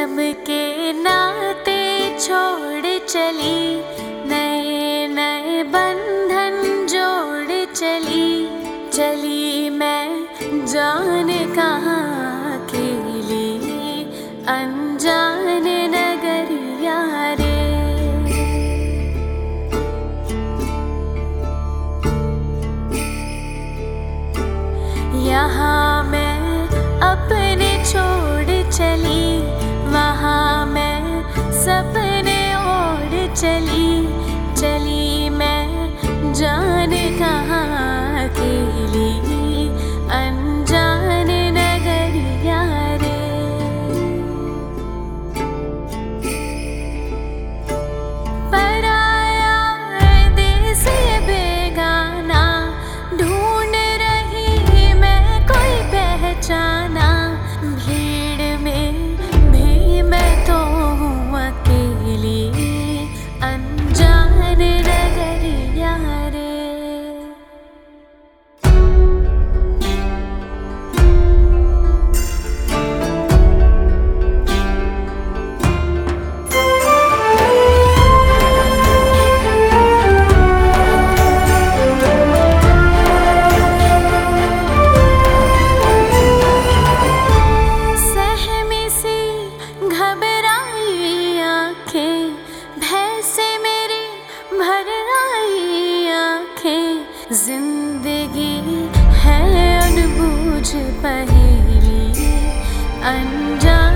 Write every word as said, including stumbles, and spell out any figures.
जन्म के नाते छोड़ चली, नए नए बंधन जोड़ चली। चली मैं जाने कहाँ के लिए, अनजान नगरिया रे। यहाँ मैं अपने छोड़ चली, वहाँ मैं सपने ओढ़ चली। चली मैं जाने कहाँ के लिए, अनजान नगरिया रे। पराया देश बेगाना, ढूंढ रही मैं कोई पहचाना। भीड़ में भी मैं तो हूँ अकेली, अनजान नगरिया रे। सहमी सी घबराई आँखें, भय से मेरी भर आई आँखें। जिंदगी है अनबूझ पहेली, अनजान